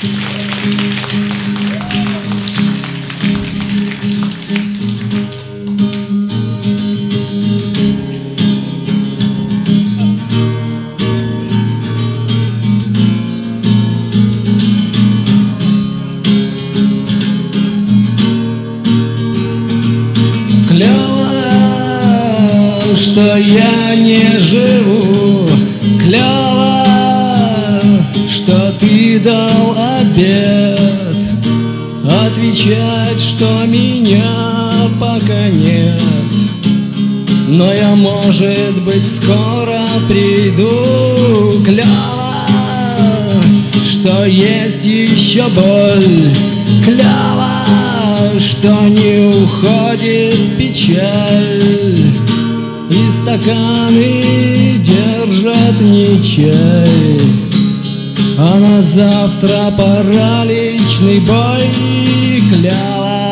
Что я не живу, клёво, что ты дал обет отвечать, что меня пока нет. Но я, может быть, скоро приду, клёво, что есть еще боль, клёво, что не уходит печаль. И стаканы держат не чай, а на завтра параличный бой, клёво.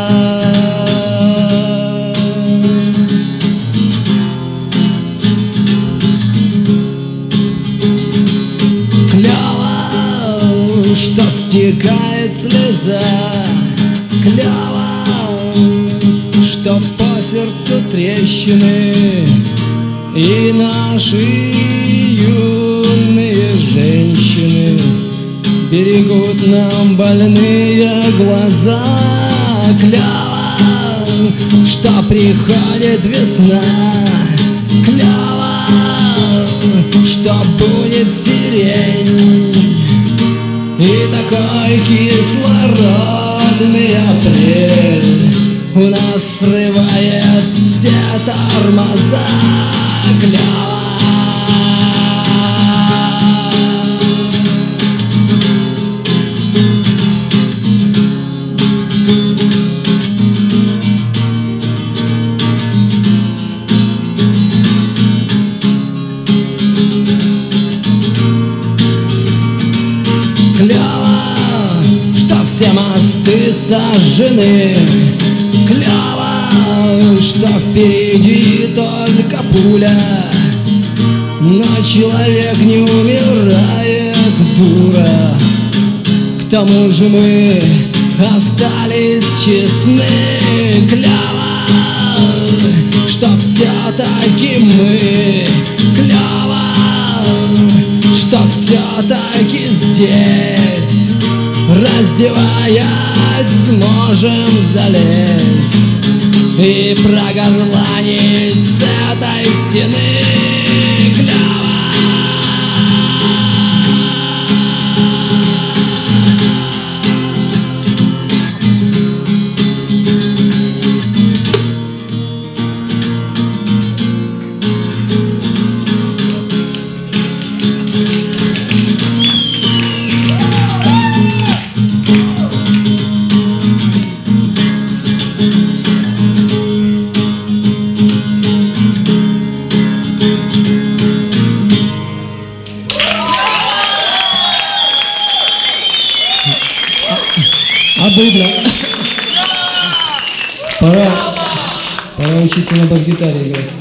Клёво, что стекает слеза, клёво, что по сердцу трещины, и наши юные женщины берегут нам больные глаза. Клёво, что приходит весна, клёво, что будет сирень, и такой кислородный апрель у нас срывает все тормоза, клёво. Клёво, что все мосты сожжены, клёво, что впереди только пуля, но человек не умирает, дура. К тому же мы остались честны, клёво, что все-таки мы, клёво, что все-таки здесь, раздеваясь, сможем залезть и прогорланить с этой стены, клёво. Обыдно. Пора учиться на бас-гитаре играть.